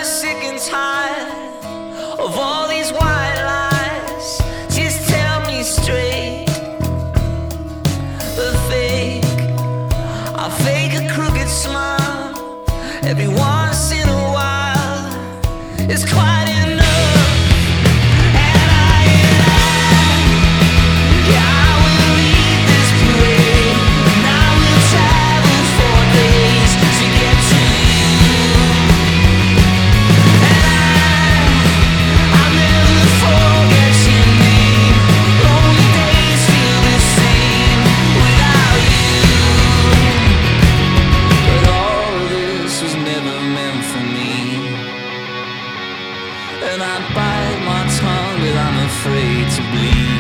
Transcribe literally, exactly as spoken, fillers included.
sick and tired of all these white lies. Just tell me straight. The fake, I fake a crooked smile every once in a while. It's quite enough. And I, and I, yeah, I will lead this parade, and I will travel for days to get to you. And I, I'll never forget your name. Lonely days feel the same without you. But all of this was never meant for me. And I bite my tongue, but I'm afraid to bleed.